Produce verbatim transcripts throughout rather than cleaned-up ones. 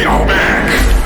me all back.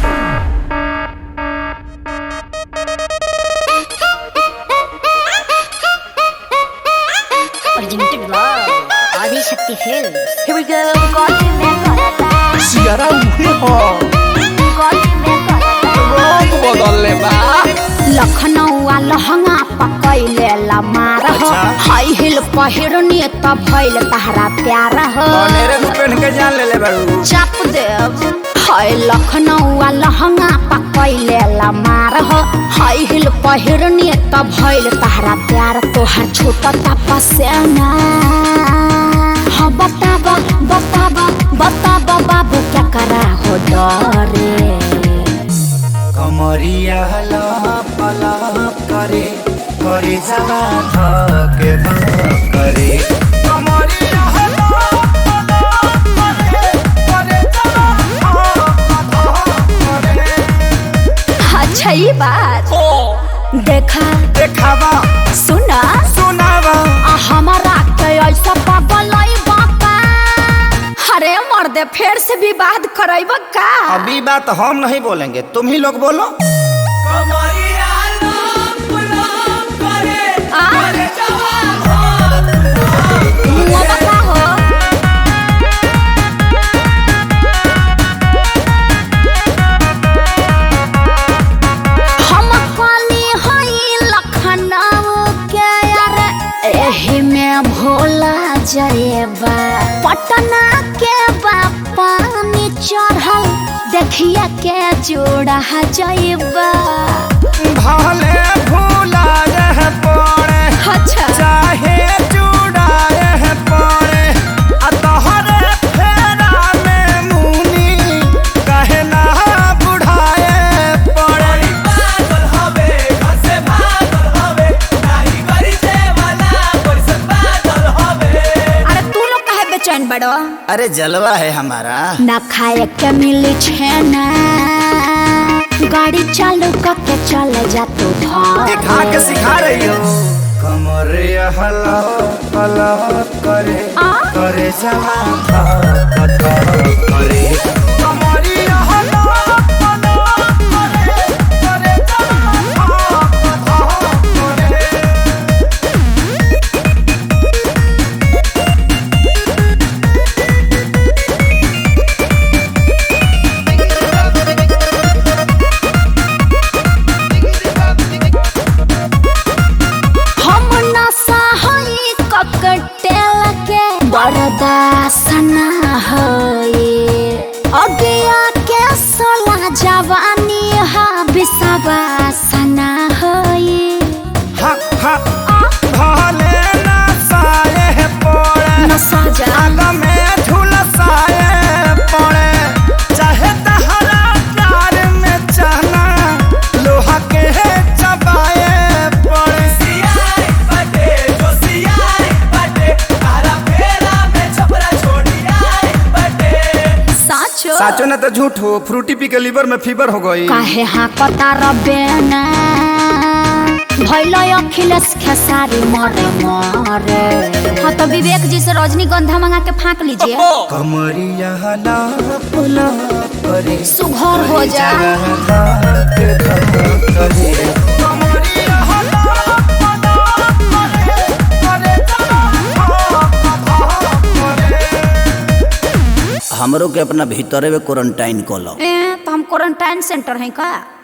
Originated by Adi Shakti Films. Here we go. God की मैं करता Sierra उहे हो God की मैं करता रंग बदल ले बा लखनऊ लहंगा पकैले ला मार हो हाई हिल पहिरनी त भइल तहरा प्यार हो मेरे को पहन के जान ले ले बारू चाप देव हाय लखनऊ लहंगा पकैले ला मार हो हाई हिल पहिरनी त भइल तहरा प्यार तोहर छोटा तपसेना हाँ बताबा बताबा बताबा बाबू क्या करा हो डरे कमरिया लप लप करे करे जवा धके धक करे कमरिया लप लप करे करे जवा धक धक करे अच्छा ये बात देखा देखावा सुना सुनावा आ हमारा के ऐसा पागल बापा अरे मर्दे फिर से विवाद करैब का अभी बात हम नहीं बोलेंगे तुम ही लोग बोलो कमरिया लप लप करे करे जवा मुआ बता हो हम काली हई लखनऊ के यार एही में भोला जरेबा पटना के पानी चढ़ल देखिए के जोड़ा जइबा भले भूला रह पड़े अच्छा चाहे चुड़ाए पड़े आ तोहरे फेरा में मुनी कहे ना बुढ़ाए पड़े पागल हवे घर से भागल हवे नाही करी से वाला परिसन पागल हवे अरे तू लोग काहे बेचैन बड़ो अरे जलवा है हमारा ना खाए के मिली छेना गाड़ी चालू करके चले जा तू दिखा के सिखा रही हो कमरे हला हला करे आ? करे जवा धक धक करे कमरे हला हला करे करे जवा धक धक करे हम नशा हई ककटेल के बर्दाश्त ना हई अगिया के सोला जवानी हा विश्वास ना हई हा हा भले ना साए पड़े नशा जा आग में झुलसाए पड़े चाहे तहरा प्यार में चना लोहा के चबाए पड़े सियाई बटे जो सियाई बटे तारा फेरा में छपरा छोड़ी आई बटे साचो साचो ना तो झूठ हो फ्रूटी पी के लीवर में फीवर हो गई काहे हाँ कता रबेना भैलो अखिलेश खेसारी मरे मरे हाँ तो विवेक जी से रजनीगंधा मंगा के फाँक लीजिए कमरिया लप लप करे सुघर हो जा हमरो के अपना भीतरे में क्वारंटाइन कर लो ए तो हम क्वारंटाइन सेंटर हैं का